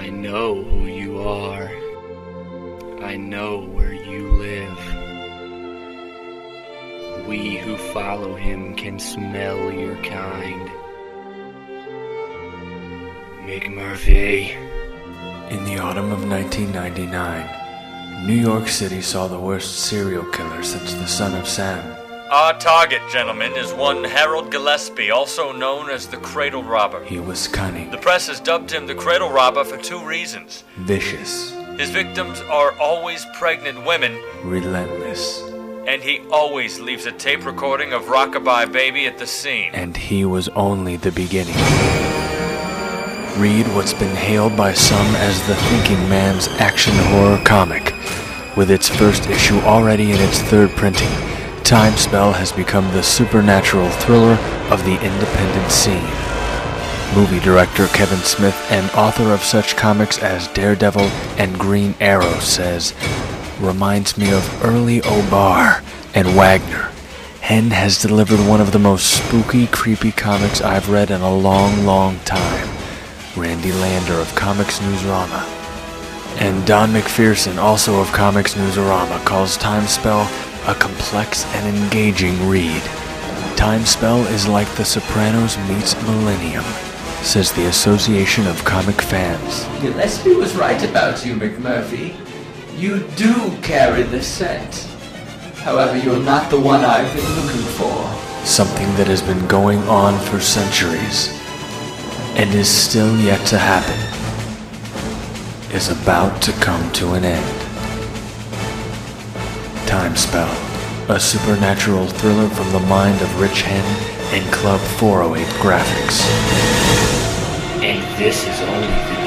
I know who you are. I know where you live. We who follow him can smell your kind. McMurphy. In the autumn of 1999, New York City saw the worst serial killer since the Son of Sam. Our target, gentlemen, is one Harold Gillespie, also known as the Cradle Robber. He was cunning, The press has dubbed him the Cradle Robber for two reasons. vicious, His victims are always pregnant women, relentless, and he always leaves a tape recording of Rockabye Baby at the scene. and he was only the beginning. Read what's been hailed by some as the thinking man's action horror comic. With its first issue already in its third printing, Time Spell has become the supernatural thriller of the independent scene. Movie director Kevin Smith and author of such comics as Daredevil and Green Arrow says, "Reminds me of early O'Barr and Wagner. Hen has delivered one of the most spooky, creepy comics I've read in a long, long time." Randy Lander of Comics Newsarama. And Don McPherson, also of Comics Newsarama, calls Time Spell a complex and engaging read. Time Spell is like The Sopranos meets Millennium, says the Association of Comic Fans. Gillespie was right about you, McMurphy. You do carry the scent. However, you're not the one I've been looking for. Something that has been going on for centuries and is still yet to happen is about to come to an end. Time Spell, a supernatural thriller from the mind of Rich Hen and Club 408 Graphics. And this is only the